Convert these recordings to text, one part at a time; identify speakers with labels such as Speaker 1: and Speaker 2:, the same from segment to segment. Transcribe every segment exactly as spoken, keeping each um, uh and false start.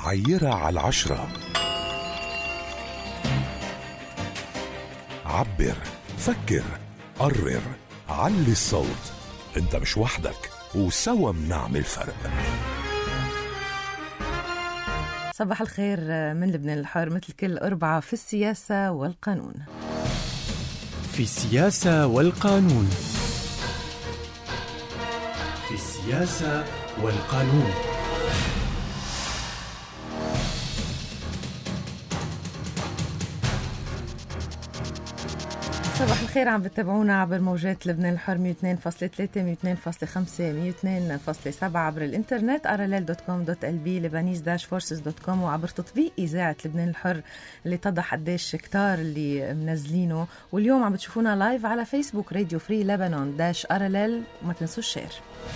Speaker 1: عيرة على العشرة. عبر، فكر، قرر، علي الصوت. انت مش وحدك، وسوا بنعمل فرق.
Speaker 2: صباح الخير من لبنان الحر، مثل كل أربعة في السياسة والقانون.
Speaker 3: في السياسة والقانون. في السياسة والقانون.
Speaker 2: صباح الخير، عم بتابعونا عبر موجات لبنان الحر مية واثنين فاصلة ثلاثة مية واثنين فاصلة خمسة مية واثنين فاصلة سبعة عبر الانترنت ارلل دوت كوم دوت ال بي لبنانيز داش فورسز دوت كوم وعبر تطبيق إذاعة لبنان الحر اللي تضح قديش كتار اللي منزلينه. واليوم عم بتشوفونا لايف على فيسبوك راديو فري لبنان داش ارلل، وما تنسوا الشير.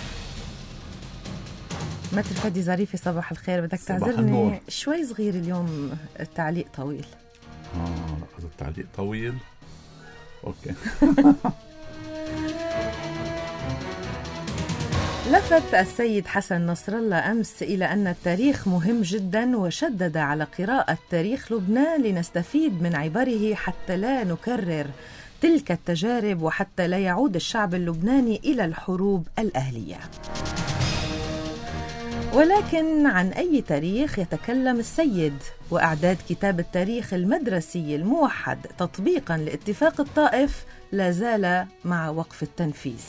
Speaker 2: متر فادي ظريفي صباح الخير، بدك تعذرني شوي صغير اليوم، التعليق طويل.
Speaker 4: اه هذا التعليق طويل. أوكي.
Speaker 2: لفت السيد حسن نصر الله أمس إلى أن التاريخ مهم جدا، وشدد على قراءة تاريخ لبنان لنستفيد من عبره حتى لا نكرر تلك التجارب، وحتى لا يعود الشعب اللبناني إلى الحروب الأهلية. ولكن عن أي تاريخ يتكلم السيد؟ وأعداد كتاب التاريخ المدرسي الموحد تطبيقا لاتفاق الطائف لا زال مع وقف التنفيذ،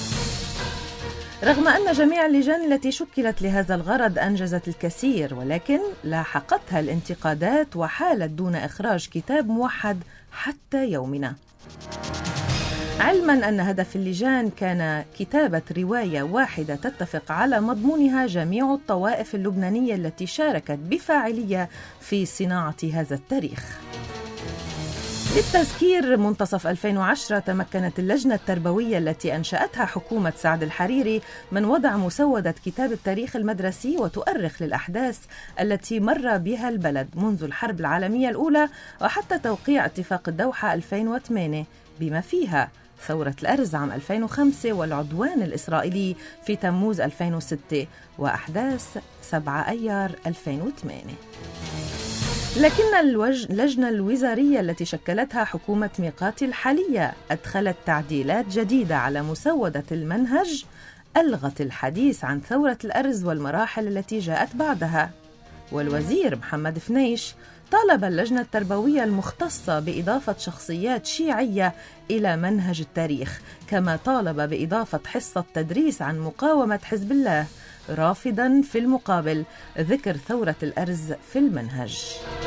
Speaker 2: رغم أن جميع اللجان التي شكلت لهذا الغرض أنجزت الكثير، ولكن لاحقتها الانتقادات وحالت دون إخراج كتاب موحد حتى يومنا، علما أن هدف اللجان كان كتابة رواية واحدة تتفق على مضمونها جميع الطوائف اللبنانية التي شاركت بفاعلية في صناعة هذا التاريخ. للتذكير، منتصف ألفين وعشرة تمكنت اللجنة التربوية التي أنشأتها حكومة سعد الحريري من وضع مسودة كتاب التاريخ المدرسي وتؤرخ للأحداث التي مر بها البلد منذ الحرب العالمية الأولى وحتى توقيع اتفاق الدوحة ألفين وثمانية، بما فيها ثورة الأرز عام ألفين وخمسة والعدوان الإسرائيلي في تموز ألفين وستة وأحداث سبعة أيار ألفين وثمانية. لكن اللجنة الوزارية التي شكلتها حكومة ميقاتي الحالية أدخلت تعديلات جديدة على مسودة المنهج ألغت الحديث عن ثورة الأرز والمراحل التي جاءت بعدها. والوزير محمد فنيش طالب اللجنة التربوية المختصة بإضافة شخصيات شيعية إلى منهج التاريخ، كما طالب بإضافة حصة تدريس عن مقاومة حزب الله، رافضاً في المقابل ذكر ثورة الأرز في المنهج.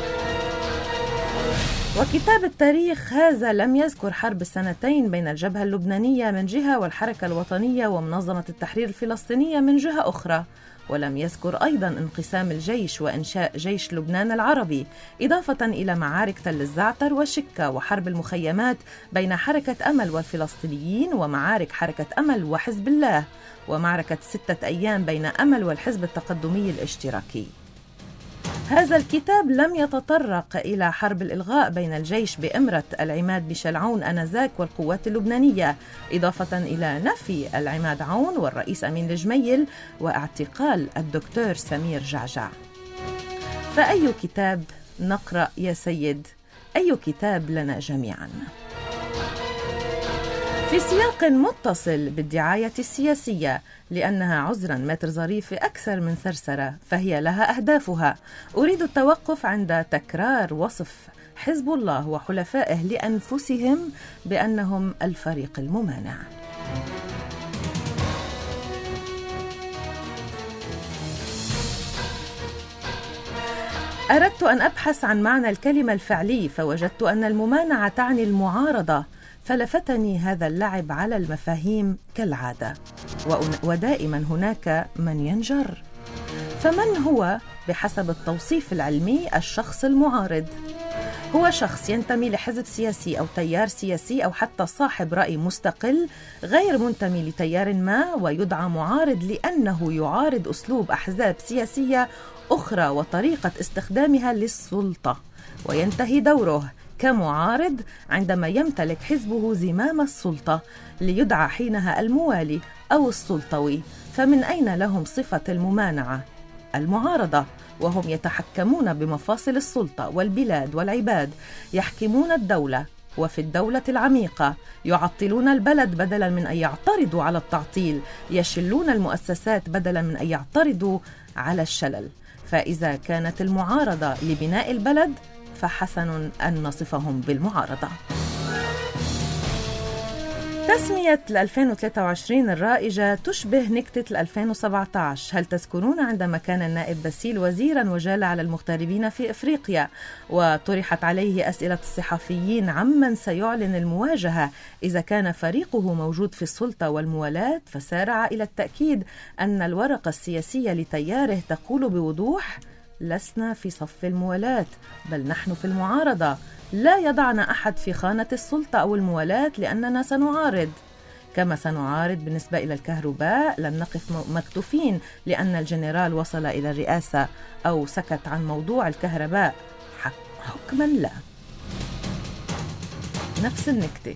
Speaker 2: وكتاب التاريخ هذا لم يذكر حرب السنتين بين الجبهة اللبنانية من جهة والحركة الوطنية ومنظمة التحرير الفلسطينية من جهة أخرى، ولم يذكر أيضاً انقسام الجيش وإنشاء جيش لبنان العربي، إضافة إلى معارك تل الزعتر وشكة وحرب المخيمات بين حركة أمل والفلسطينيين ومعارك حركة أمل وحزب الله، ومعركة ستة أيام بين أمل والحزب التقدمي الاشتراكي. هذا الكتاب لم يتطرق إلى حرب الإلغاء بين الجيش بإمرة العماد بشلعون آنذاك والقوات اللبنانية، إضافة إلى نفي العماد عون والرئيس أمين الجميل واعتقال الدكتور سمير جعجع. فأي كتاب نقرأ يا سيد؟ أي كتاب لنا جميعا؟ في سياق متصل بالدعاية السياسية، لأنها عذرا متر ظريف أكثر من سرسرة فهي لها أهدافها. أريد التوقف عند تكرار وصف حزب الله وحلفائه لأنفسهم بأنهم الفريق الممانع. أردت أن أبحث عن معنى الكلمة الفعلي، فوجدت أن الممانعة تعني المعارضة، فلفتني هذا اللعب على المفاهيم كالعادة، ودائما هناك من ينجر. فمن هو بحسب التوصيف العلمي الشخص المعارض؟ هو شخص ينتمي لحزب سياسي أو تيار سياسي أو حتى صاحب رأي مستقل غير منتمي لتيار ما، ويدعى معارض لأنه يعارض أسلوب أحزاب سياسية أخرى وطريقة استخدامها للسلطة، وينتهي دوره كمعارض عندما يمتلك حزبه زمام السلطة ليدعى حينها الموالي أو السلطوي. فمن أين لهم صفة الممانعة؟ المعارضة، وهم يتحكمون بمفاصل السلطة والبلاد والعباد، يحكمون الدولة، وفي الدولة العميقة يعطلون البلد بدلا من أن يعترضوا على التعطيل، يشلون المؤسسات بدلا من أن يعترضوا على الشلل. فإذا كانت المعارضة لبناء البلد فحسن أن نصفهم بالمعارضة. تسمية ألفين وثلاثة وعشرين الرائجة تشبه نكتة ألفين وسبعة عشر. هل تذكرون عندما كان النائب باسيل وزيرا وجال على المغتربين في إفريقيا وطرحت عليه أسئلة الصحفيين عمن سيعلن المواجهة إذا كان فريقه موجود في السلطة والموالاة، فسارع إلى التأكيد أن الورقة السياسية لتياره تقول بوضوح: لسنا في صف الموالاة بل نحن في المعارضة، لا يضعنا أحد في خانة السلطة أو الموالاة لأننا سنعارض. كما سنعارض بالنسبة إلى الكهرباء، لن نقف مكتوفين لأن الجنرال وصل إلى الرئاسة أو سكت عن موضوع الكهرباء، حكما لا. نفس النكتة.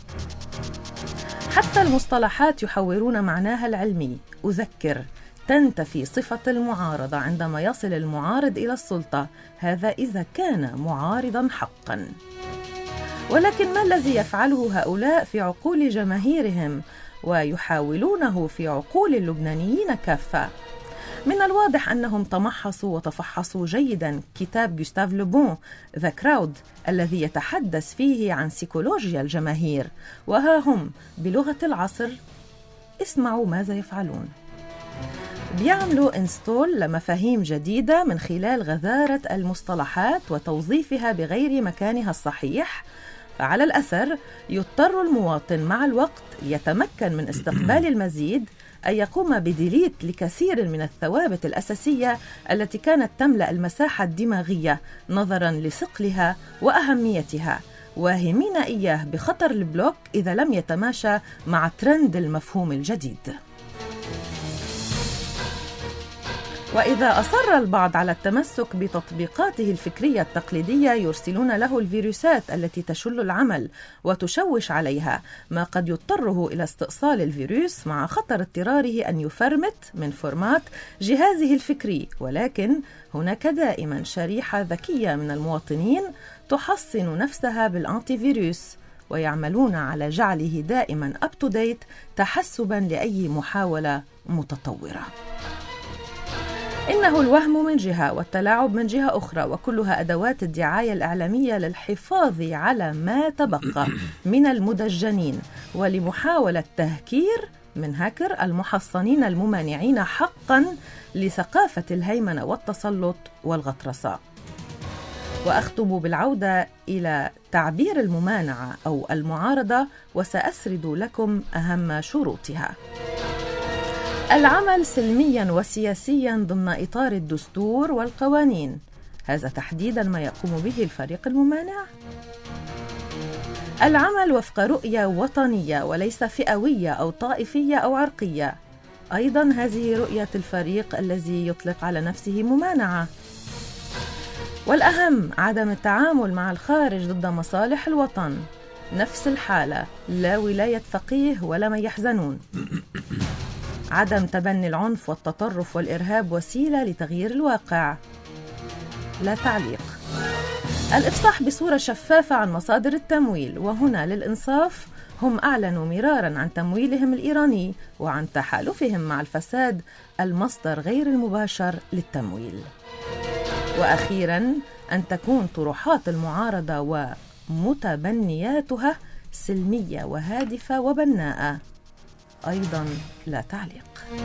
Speaker 2: حتى المصطلحات يحورون معناها العلمي. أذكر: تنتفي صفة المعارضة عندما يصل المعارض إلى السلطة، هذا إذا كان معارضا حقا. ولكن ما الذي يفعله هؤلاء في عقول جماهيرهم ويحاولونه في عقول اللبنانيين كافة؟ من الواضح أنهم تمحصوا وتفحصوا جيدا كتاب جوستاف لوبون ذا كراود الذي يتحدث فيه عن سيكولوجيا الجماهير، وها هم بلغة العصر. اسمعوا ماذا يفعلون. بيعملوا انستول لمفاهيم جديدة من خلال غذارة المصطلحات وتوظيفها بغير مكانها الصحيح، فعلى الأثر يضطر المواطن مع الوقت يتمكن من استقبال المزيد أن يقوم بديليت لكثير من الثوابت الأساسية التي كانت تملأ المساحة الدماغية نظرا لثقلها وأهميتها، واهمين إياه بخطر البلوك إذا لم يتماشى مع ترند المفهوم الجديد. وإذا أصر البعض على التمسك بتطبيقاته الفكرية التقليدية، يرسلون له الفيروسات التي تشل العمل وتشوش عليها، ما قد يضطره إلى استئصال الفيروس مع خطر اضطراره أن يفرمت من فورمات جهازه الفكري. ولكن هناك دائما شريحة ذكية من المواطنين تحصن نفسها بالأنتي فيروس، ويعملون على جعله دائما أب تو ديت تحسبا لأي محاولة متطورة. إنه الوهم من جهة والتلاعب من جهة أخرى، وكلها أدوات الدعاية الإعلامية للحفاظ على ما تبقى من المدجنين ولمحاولة تهكير من هاكر المحصنين الممانعين حقا لثقافة الهيمنة والتسلط والغطرسة. وأختم بالعودة إلى تعبير الممانعة أو المعارضة، وسأسرد لكم أهم شروطها. العمل سلميا وسياسيا ضمن إطار الدستور والقوانين، هذا تحديدا ما يقوم به الفريق الممانع. العمل وفق رؤية وطنية وليس فئوية أو طائفية أو عرقية، أيضا هذه رؤية الفريق الذي يطلق على نفسه ممانعة. والأهم عدم التعامل مع الخارج ضد مصالح الوطن، نفس الحالة، لا ولاية فقيه ولا من يحزنون. عدم تبني العنف والتطرف والإرهاب وسيلة لتغيير الواقع. لا تعليق. الإفصاح بصورة شفافة عن مصادر التمويل، وهنا للإنصاف هم أعلنوا مرارا عن تمويلهم الإيراني وعن تحالفهم مع الفساد المصدر غير المباشر للتمويل. وأخيرا أن تكون طروحات المعارضة ومتبنياتها سلمية وهادفة وبناءة. أيضا لا تعليق.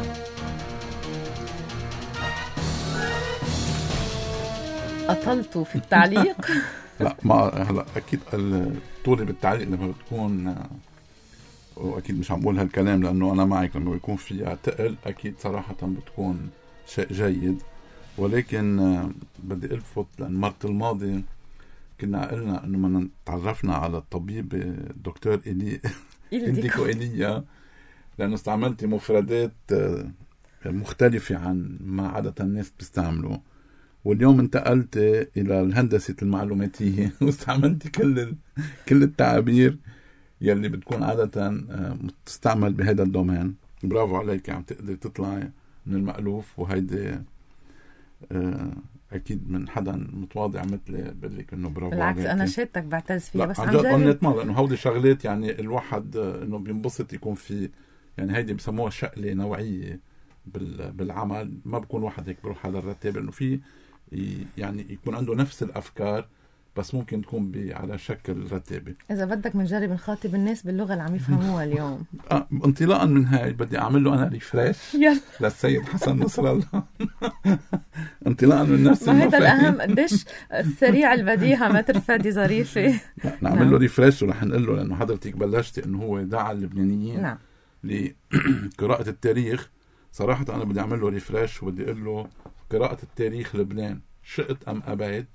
Speaker 2: أطلت في التعليق.
Speaker 4: لا ما هلا أكيد طولي بالتعليق لما بتكون، وأكيد مش عم بقول هالكلام لأنه أنا معك، لما بيكون فيها تقل أكيد صراحة بتكون شيء جيد. ولكن بدي ألفت، لأن مرة الماضي كنا قلنا أنه من تعرفنا على الطبيب الدكتور إلي إلديكو إيليا، لأنه استعملت مفردات مختلفة عن ما عادة الناس بيستعملوا، واليوم انتقلت إلى الهندسة المعلوماتية واستعملت كل ال... كل التعابير يلي بتكون عادة تستعمل بهذا الدومين. برافو عليك، عم تقدر تطلع من المألوف، وهيدي اكيد من حدا متواضع مثلي بقول لك انه برافو
Speaker 2: بالعكس
Speaker 4: عليك.
Speaker 2: انا شهادتك بعتز فيها، بس
Speaker 4: عن
Speaker 2: عم
Speaker 4: جد
Speaker 2: جرب
Speaker 4: قلت ما لانه هودي شغلات يعني الواحد انه بينبسط يكون في، يعني هيدي بسموها شقله نوعيه بالعمل، ما بكون واحد هيك بروح على الرتابه، انه في يعني يكون عنده نفس الافكار بس ممكن تكون على شكل رتابه.
Speaker 2: اذا بدك بنجرب نخاطب الناس باللغه اللي عم يفهموها اليوم.
Speaker 4: آه انطلاقا من هاي بدي اعمل له انا ريفريش للسيد حسن نصر الله. انطلاقا من نفس
Speaker 2: ما هذا الاهم، قديش السريع البديهه متر فادي ظريفه.
Speaker 4: نعمل له ريفريش ورح نقول له لانه حضرتك بلشتي انه هو دعا اللبنانيين
Speaker 2: نعم
Speaker 4: لقراءه التاريخ. صراحه انا بدي اعمل له ريفريش وبدي اقول له قراءه التاريخ لبنان شئت ام ابيت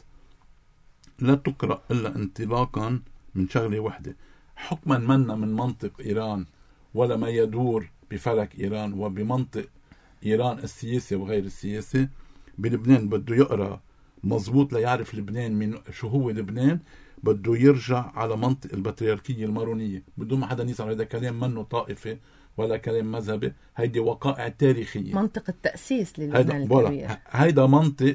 Speaker 4: لا تقرأ إلا انطلاقا من شغلة واحدة، حكما منا من منطق إيران ولا ما يدور بفلك إيران وبمنطق إيران السياسي وغير السياسي. بلبنان بده يقرأ مزبوط ليعرف لبنان من شو هو لبنان، بده يرجع على منطق البطريركية المارونية بدون ما حدا يسأل. هذا كلام منه طائفة ولا كلام مذهبي، هيدي وقائع تاريخية،
Speaker 2: منطق التأسيس للبنان الكبير.
Speaker 4: هيدا منطق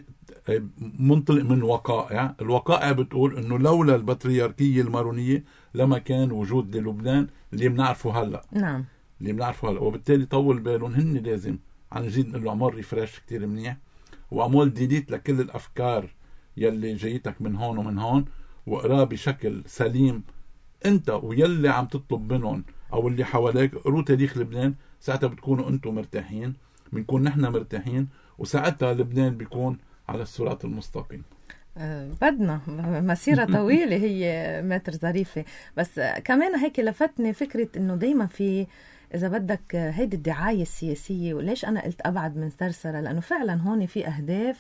Speaker 4: منطلق من وقائع. الوقائع بتقول انه لولا البطريركية المارونية لما كان وجود للبنان اللي بنعرفه هلا.
Speaker 2: نعم
Speaker 4: اللي بنعرفه هلا، وبالتالي طول بالهم هن لازم عن جد نقول له عمل ريفريش كتير منيح وعمل ديليت لكل الافكار يلي جايتك من هون ومن هون، واقراه بشكل سليم انت ويلي عم تطلب منهم او اللي حواليك. قروا تاريخ لبنان، ساعتها بتكونوا انتم مرتاحين، بنكون نحن مرتاحين، وساعتها لبنان بيكون على الصراط المستقيم.
Speaker 2: أه بدنا مسيرة طويلة هي متر ظريفة. بس كمان هيك لفتني فكرة انه دايما في اذا بدك هيدي الدعاية السياسية. وليش انا قلت ابعد من سرسرة؟ لانه فعلا هون في اهداف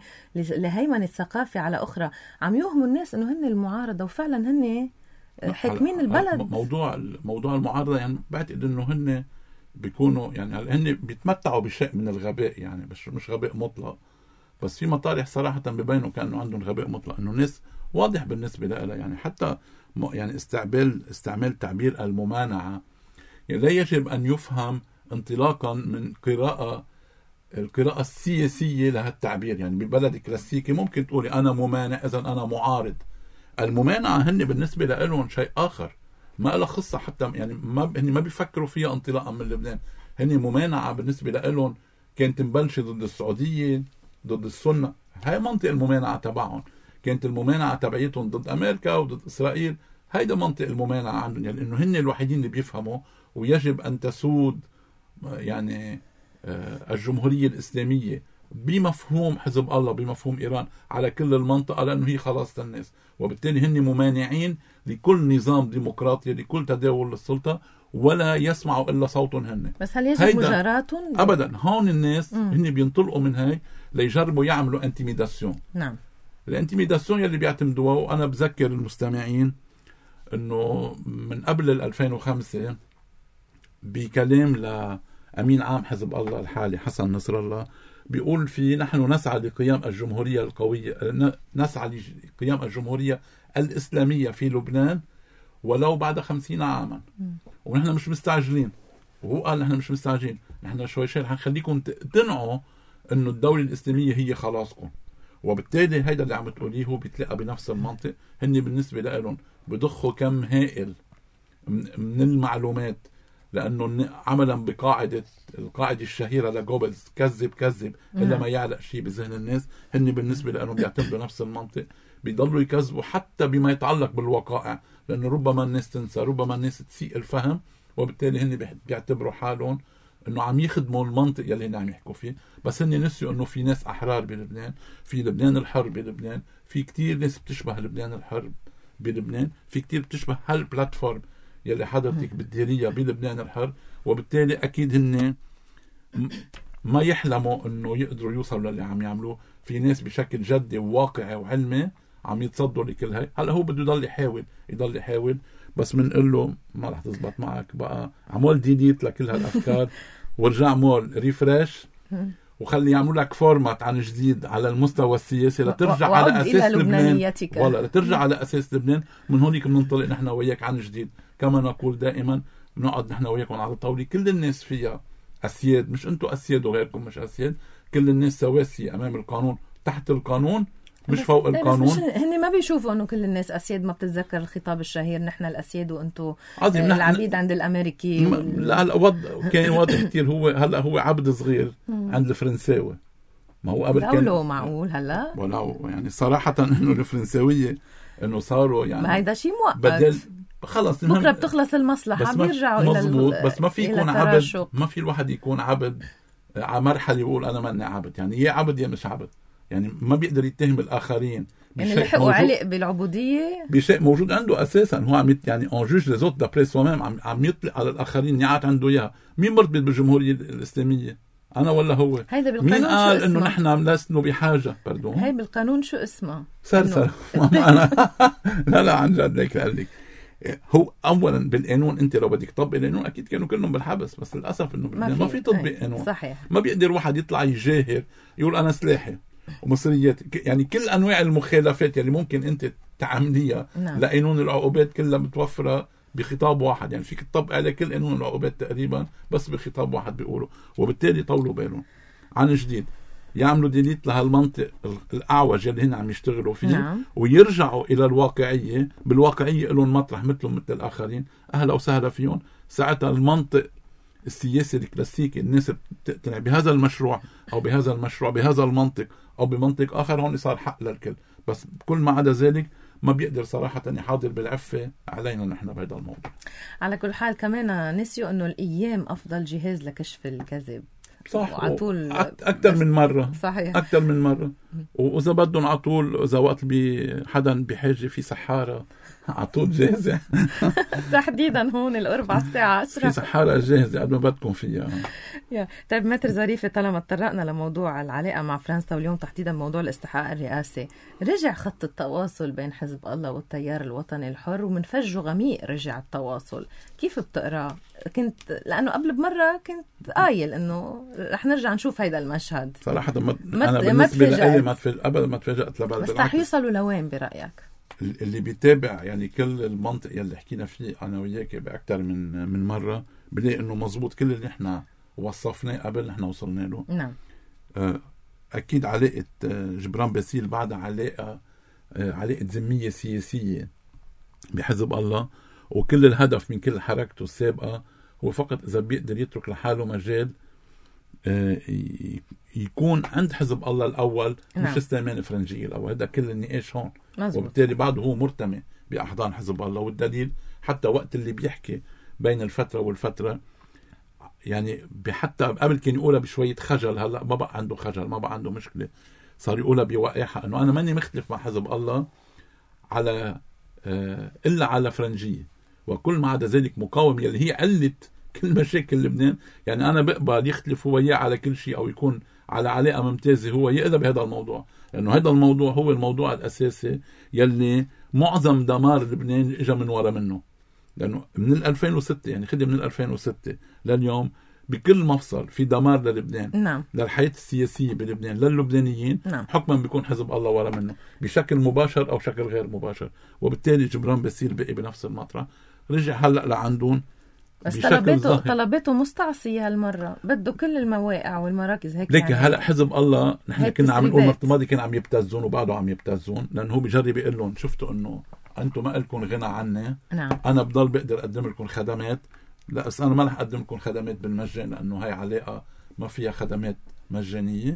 Speaker 2: لهيمنة ثقافة على اخرى، عم يوهموا الناس انه هن المعارضة وفعلا هن حاكمين البلد.
Speaker 4: موضوع موضوع المعارضة يعني بعتقد انه هن بيكونوا يعني هن بيتمتعوا بشيء من الغباء، يعني مش مش غباء مطلق، بس في مطارح صراحة ببينوا كأنه عندهم غباء مطلق، إنه ناس واضح بالنسبة لها. يعني حتى يعني استعمال استعمال تعبير الممانعة يعني لا يجب أن يفهم انطلاقا من قراءة القراءة السياسية لها التعبير. يعني بالبلد الكلاسيكي ممكن تقولي أنا ممانع إذا أنا معارض. الممانعة هن بالنسبة لهم شيء آخر، ما لها خصة حتى، يعني ما هن ما بيفكروا فيها انطلاقا من لبنان. هن ممانعة بالنسبة لهم كانت مبلشة ضد السعودية، ضد السنة، هاي منطق الممانعة تبعهم. كانت الممانعة تبعيتهم ضد أمريكا وضد إسرائيل، هيدا منطق الممانعة عندهم، يعني إنه هن الوحيدين اللي بيفهموا. ويجب أن تسود يعني الجمهورية الإسلامية بمفهوم حزب الله بمفهوم إيران على كل المنطقة، لأنه هي خلاص الناس، وبالتالي هن ممانعين لكل نظام ديمقراطي، لكل تداول للسلطة، ولا يسمعوا إلا صوتهم هن.
Speaker 2: بس هل يجب مجاراتهم؟
Speaker 4: أبدا. هون الناس مم. هن بينطلقوا من هاي ليجربوا يعملوا انتميداسيون.
Speaker 2: نعم.
Speaker 4: الانتميداسيون يلي بيعتمدوها، وأنا بذكر المستمعين إنه من قبل ألفين وخمسة بكلام لأمين عام حزب الله الحالي حسن نصر الله بيقول فيه نحن نسعى لقيام الجمهورية القوية، نسعى لقيام الجمهورية الإسلامية في لبنان ولو بعد خمسين عاما. ونحن مش مستعجلين، وهو قال نحن مش مستعجلين، نحن شوي شوي حنخليكم تقتنعوا انه الدولة الإسلامية هي خلاصكم. وبالتالي هيدا اللي عم تقوليه هو بيتلقى بنفس المنطق. هن بالنسبة لهم بضخوا كم هائل من المعلومات، لأنه عملا بقاعدة القاعدة الشهيرة لجوبلز، كذب كذب إلا ما يعلق شيء بذهن الناس. هن بالنسبة لهم بيعتمدوا نفس المنطق، بيضلوا يكذبوا حتى بما يتعلق بالواقع، لأنه ربما الناس تنسى، ربما الناس تسيء الفهم، وبالتالي هن بيعتبروا حالهم إنه عم يخدموا المنطق يلي هن عم يحكوا فيه. بس هن نسيوا إنه في ناس أحرار بلبنان، في لبنان الحر بلبنان، في كتير ناس بتشبه لبنان الحر بلبنان، في كتير بتشبه هالبلاتفورم يلي حضرتك بتديريها بلبنان الحر. وبالتالي أكيد هن ما يحلموا إنه يقدروا يوصلوا للي عم يعملوه. في ناس بشكل جدي وواقعي وعلمي عم يتصدوا لكل هاي. هلا هو بده يضل يحاول يضل يحاول بس منقول له ما رح تزبط معك بقى، عمول ديليت لكل هالأفكار ورجع مول ريفريش، وخلي يعملوا لك فورمات عن جديد على المستوى السياسي لترجع
Speaker 2: و...
Speaker 4: على أساس لبنان. ولا لترجع على أساس لبنان. من هونيك بننطلق نحن وياك عن جديد. كما نقول دائما بنقعد نحن وياكم على الطاولة، كل الناس فيها أسياد، مش أنتوا أسياد وغيركم مش أسياد، كل الناس سواسية أمام القانون، تحت القانون مش
Speaker 2: بس
Speaker 4: فوق القانون.
Speaker 2: بس مش هن ما بيشوفوا انه كل الناس اسياد. ما بتتذكر الخطاب الشهير نحن الاسياد وانتم العبيد عند الامريكي
Speaker 4: وال... لا هلا وضع كان واضح كتير. هو هلا هو عبد صغير عند الفرنساوي. ما هو قبل كان
Speaker 2: لو معقول هلا
Speaker 4: ولو يعني صراحة انه الفرنساوية انه صاروا يعني
Speaker 2: ما هيدا شيء مؤقت
Speaker 4: بدل خلص
Speaker 2: بكره بتخلص المصلحة بيرجعوا الى
Speaker 4: مظبوط. بس ما في يكون عبد، ما في الواحد يكون عبد على مرحلة يقول انا ماني عبد. يعني يا عبد يا مش عبد. يعني ما بيقدر يتهم الآخرين
Speaker 2: يعني لحقوا علق بالعبودية
Speaker 4: بشيء موجود عنده أساسا. هو عم يت... يعني on juge les autres d'après soi-même عم عم يطلق على الآخرين نيات عنده إياها. مين مرتبط بالجمهورية الإسلامية؟ أنا ولا هو؟ مين قال إنه نحن لسنا بحاجة؟ باردون
Speaker 2: هاي بالقانون شو اسمه؟
Speaker 4: سرسر أنا لا لا عن جد ليك قال لك هو أولا بالقانون أنت لو بدك تطبق القانون أكيد كانوا كلهم بالحبس. بس للأسف إنه ما, ما في تطبيق قانون.
Speaker 2: صحيح.
Speaker 4: ما بيقدر واحد يطلع يجاهر يقول أنا سلاحي ومصريات. يعني كل أنواع المخالفات اللي ممكن أنت تعمليها نعم. لقانون العقوبات كلها متوفرة بخطاب واحد. يعني فيك تطبق على كل قانون العقوبات تقريبا بس بخطاب واحد بيقوله. وبالتالي طولوا بالهم عن جديد يعملوا ديليت لهالمنطق الأعوج اللي هنا عم يشتغلوا فيه نعم. ويرجعوا إلى الواقعية. بالواقعية لهم مطرح مثلهم مثل الآخرين. أهلا وسهلا فيهم. ساعتها المنطق السياسي الكلاسيكي الناس بتقتنع بهذا المشروع أو بهذا المشروع بهذا المنطق أو بمنطق آخر، هون صار حق للكل. بس كل ما عدا ذلك ما بيقدر صراحة يحاضر بالعفة علينا نحن بهذا الموضوع.
Speaker 2: على كل حال كمان نسيوا أنه الأيام أفضل جهاز لكشف الكذب.
Speaker 4: صح. وعطول أكثر من مرة.
Speaker 2: صحيح.
Speaker 4: أكثر من مرة. وإذا بدهم عطول إذا وقت بي حدا بحاجة في سحارة عطول جاهزة.
Speaker 2: تحديدا هون الأربع الساعة عشرة
Speaker 4: في سحارة جاهزة قبل ما بدكم فيها.
Speaker 2: يا طيب متر ظريفة، طالما تطرقنا لموضوع العلاقة مع فرنسا واليوم تحديدا موضوع الاستحقاق الرئاسي، رجع خط التواصل بين حزب الله والتيار الوطني الحر ومن فج غميق رجع التواصل. كيف بتقرأ؟ كنت لأنه قبل بمرة كنت قايل إنه رح نرجع نشوف هيدا المشهد.
Speaker 4: صراحة ما أنا بالنسبة لي ما تفاجأت أبدا ما تفاجأت لبعض.
Speaker 2: بس رح يوصلوا لوين برأيك؟
Speaker 4: اللي بيتابع يعني كل المنطق يلي حكينا فيه أنا وياك بأكثر من من مرة بلاقي إنه مزبوط. كل اللي إحنا وصفناه قبل إحنا وصلنا له.
Speaker 2: نعم.
Speaker 4: أكيد علاقة جبران باسيل بعد علاقة علاقة ذمية سياسية بحزب الله، وكل الهدف من كل حركته السابقة هو فقط إذا بيقدر يترك لحاله مجال يكون عند حزب الله الأول مش نعم. استعمال الفرنجية الأول. هذا كل النقاش هون. مزبوط. وبالتالي بعده هو مرتمي بأحضان حزب الله. والدليل حتى وقت اللي بيحكي بين الفترة والفترة يعني حتى قبل كان يقولها بشوية خجل، هلأ ما بقى عنده خجل، ما بقى عنده مشكلة، صار يقولها بوقاحة إنه أنا ماني مختلف مع حزب الله على آه إلا على فرنجية، وكل ما عدا ذلك مقاوم يلي هي علة كل مشاكل لبنان. يعني أنا بقبل يختلف هو إياه على كل شيء أو يكون على علاقة ممتازة هو يقدر بهذا الموضوع، لأنه هذا الموضوع هو الموضوع الأساسي يلي معظم دمار لبنان إجا من وراء منه. لأنه من ألفين وستة يعني خدي من ألفين وستة لليوم بكل مفصل في دمار للبنان.
Speaker 2: نعم.
Speaker 4: للحياة السياسية بلبنان للبنانيين.
Speaker 2: نعم.
Speaker 4: حكما بيكون حزب الله وراء منه بشكل مباشر أو شكل غير مباشر. وبالتالي جبران باسيل بقي بنفس المطرح، رجع هلأ لعندون
Speaker 2: بس طلباته طلباته مستعصية هالمرة، بده كل المواقع والمراكز هيك.
Speaker 4: لكن يعني هلا حزب الله نحن كنا عم نقول مرت ماضي كان عم يبتزون وبعده عم يبتزون، لأنه هو بيجرب يقول لهم شفتوا إنه أنتم ما لكم غنى عني.
Speaker 2: نعم.
Speaker 4: أنا بضل بقدر أقدم لكم خدمات. لا بس أنا ما رح أقدم لكم خدمات بالمجان لأنه هاي علاقة ما فيها خدمات مجانية.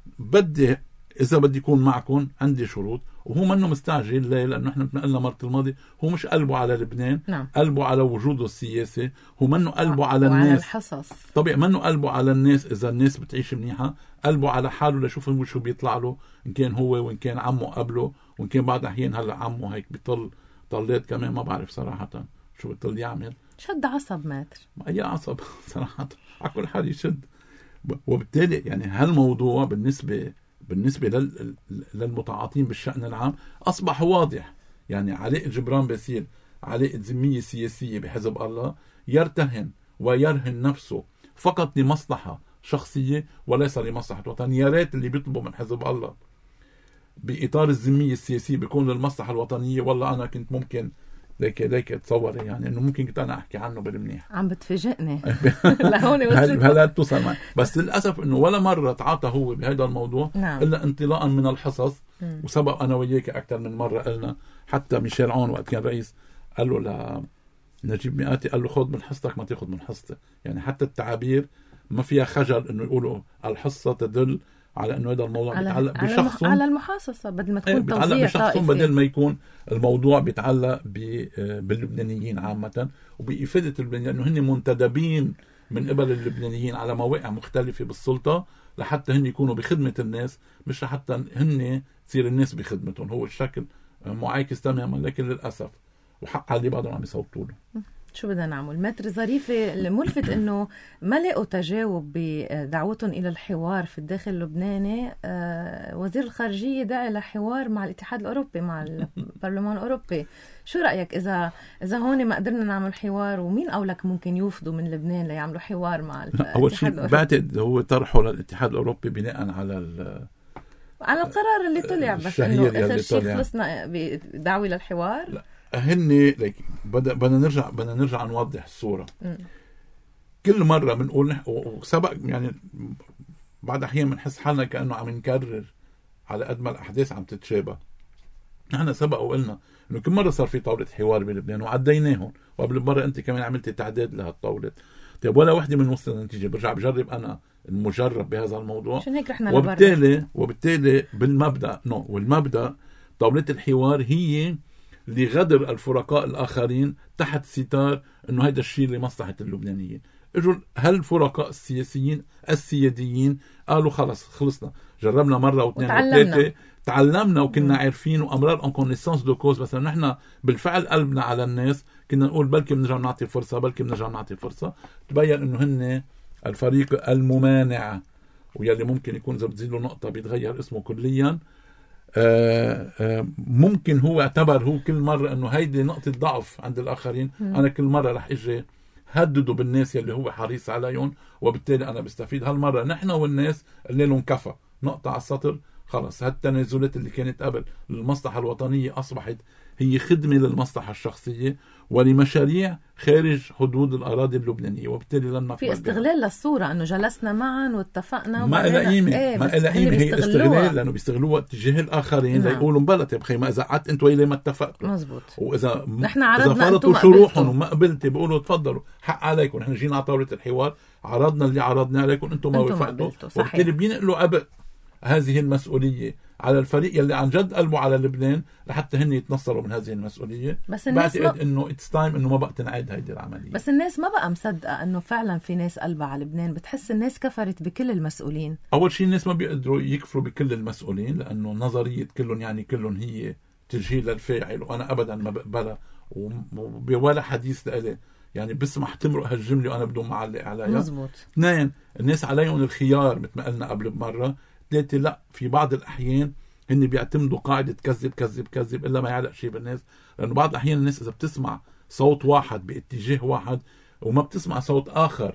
Speaker 4: بدي إذا بدي يكون معكم عندي شروط. وهو منه مستعجل ليه؟ لأنه إحنا قلنا مرة الماضي هو مش قلبه على لبنان.
Speaker 2: نعم.
Speaker 4: قلبه على وجوده السياسي. هو منه قلبه على
Speaker 2: وعلى
Speaker 4: الناس
Speaker 2: الحصص.
Speaker 4: طبيعي منه قلبه على الناس إذا الناس بتعيش منيحة. قلبه على حاله لشوف هو شو بيطلع له، إن كان هو وإن كان عمه قبله وإن كان بعد أحيان هلا عمه هيك بيطل طلات كمان ما بعرف صراحة شو بيطل يعمل.
Speaker 2: شد عصب ماتر.
Speaker 4: أي عصب صراحة على كل حال يشد. وبالتالي يعني هالموضوع بالنسبة بالنسبة لل... للمتعاطين بالشأن العام أصبح واضح. يعني علاقة جبران باسيل علاقة ذمية سياسية بحزب الله يرتهن ويرهن نفسه فقط لمصلحة شخصية وليس لمصلحة وطن. يا ريت اللي بيطلبوا من حزب الله بإطار الذمية السياسية بيكون للمصلحة الوطنية. والله أنا كنت ممكن ليك ليك تصوري يعني انه ممكن كنت انا احكي عنه بالمنيح.
Speaker 2: عم بتفاجئني لهون وصلت.
Speaker 4: هلا توصل معي، بس للاسف انه ولا مره تعاطى هو بهذا الموضوع.
Speaker 2: نعم.
Speaker 4: الا انطلاقا من الحصص.
Speaker 2: م.
Speaker 4: وسبق انا وياك اكثر من مره قلنا، حتى ميشيل عون وقت كان رئيس قال له لنجيب مئاتي، قال له خذ من حصتك ما تاخذ من حصتي. يعني حتى التعابير ما فيها خجل انه يقولوا الحصه تدل على انه هذا الموضوع بيتعلق بشخصهم،
Speaker 2: على المحاصصه بدل ما تكون
Speaker 4: بيتعلق
Speaker 2: توزيع
Speaker 4: بشخصهم، بدل ما يكون الموضوع بيتعلق باللبنانيين عامه وبإفادة اللبنانيين، لانه هن منتدبين من قبل اللبنانيين على مواقع مختلفه بالسلطه لحتى هن يكونوا بخدمه الناس، مش لحتى هن تصير الناس بخدمتهم. هو الشكل معاكس تماما، لكن للاسف وحق على اللي بعضهم عم يصوتوا له.
Speaker 2: شو بدنا نعمل؟ متر ظريفة الملفت انه ما لقوا تجاوب بدعوتهم الى الحوار في الداخل اللبناني. آه وزير الخارجية دعا لحوار مع الاتحاد الاوروبي، مع البرلمان الاوروبي. شو رأيك اذا اذا هون ما قدرنا نعمل حوار، ومين اولك ممكن يوفدوا من لبنان ليعملوا حوار مع الاتحاد
Speaker 4: اول شيء
Speaker 2: الأوروبي؟
Speaker 4: بعتقد هو طرحه للاتحاد الاوروبي بناء على
Speaker 2: على القرار اللي طلع، بس انه اخر شيء خلصنا بدعوة للحوار.
Speaker 4: لا هن ليك بدنا نرجع بدنا نرجع نوضح الصورة. م. كل مرة بنقول وسبق يعني بعد أحيان بنحس حالنا كأنه عم نكرر على قد ما الأحداث عم تتشابه. نحن سبق وقلنا إنه كل مرة صار في طاولة حوار بلبنان وعديناهم، وقبل مرة أنت كمان عملتي تعداد لهالطاولة. طيب ولا وحدة من وصلت النتيجة. برجع بجرب أنا المجرب بهذا الموضوع،
Speaker 2: عشان هيك رحنا
Speaker 4: وبالتالي وبالتالي بالمبدأ نو والمبدأ طاولة الحوار هي لغدر الفرقاء الآخرين تحت ستار أنه هذا الشيء لمصلحة اللبنانيين. اجوا هالفرقاء السياسيين السياديين قالوا خلص خلصنا، جربنا مرة واثنين وثلاثة، تعلمنا وكنا م. عارفين وأمرار ان كونيسانس دو كوز. مثلا نحن بالفعل قلبنا على الناس، كنا نقول بلكي بنرجع نعطي فرصة بلكي بنرجع نعطي فرصة. تبين أنه هن الفريق الممانع، ويلي ممكن يكون إذا بتزيد له نقطة بيتغير اسمه كليا. آآ آآ ممكن هو اعتبر هو كل مرة انه هيدي نقطة ضعف عند الاخرين. م. انا كل مرة رح اجي هددوا بالناس يلي هو حريص عليهم، وبالتالي انا بستفيد. هالمرة نحن والناس اللي لهم كفى نقطة على السطر، خلص هالتنازلات اللي كانت قبل للمصلحة الوطنية اصبحت هي خدمة للمصلحة الشخصية ولمشاريع خارج حدود الأراضي اللبنانية، وبالتالي لن نقبل.
Speaker 2: في استغلال للصورة أنه جلسنا معا واتفقنا
Speaker 4: ما إلى قيمة. ايه ما إلى قيمة هي استغلال، لأنه بيستغلوها اتجاه الآخرين. نعم. ليقولوا مبلت يا بخي ما إذا قعدت أنت وإلي ما اتفقتوا.
Speaker 2: مزبوط.
Speaker 4: وإذا
Speaker 2: نحن عرضنا
Speaker 4: إذا فرضوا شروحهم وما قبلتي بيقولوا تفضلوا حق عليكم، نحن جينا على طاولة الحوار عرضنا اللي عرضنا عليكم، أنتم ما وافقتوا، وبالتالي بينقلوا عبء هذه المسؤولية على الفريق يلي عن جد قلبوا على لبنان لحتى هن يتنصروا من هذه المسؤولية.
Speaker 2: بس الناس
Speaker 4: بعتقد
Speaker 2: ما...
Speaker 4: انه اتس تايم انه ما بقى تنعاد هيدي العملية.
Speaker 2: بس الناس ما بقى مصدقة انه فعلا في ناس قلبها على لبنان. بتحس الناس كفرت بكل المسؤولين.
Speaker 4: اول شيء الناس ما بيقدروا يكفروا بكل المسؤولين، لانه نظرية كلهم يعني كلهم هي تجهيل للفاعل، وانا ابدا ما بقبلها وبولا حديث لإلي يعني بسمح تمرق هالجملة وانا بدون معلق عليها.
Speaker 2: مزبوط.
Speaker 4: اثنين، الناس عليهم الخيار مثل ما قلنا قبل بمرة. ثلاثة، لا في بعض الاحيان هن بيعتمدوا قاعدة كذب كذب كذب إلا ما يعلق شيء بالناس، لأنه بعض الأحيان الناس إذا بتسمع صوت واحد باتجاه واحد وما بتسمع صوت آخر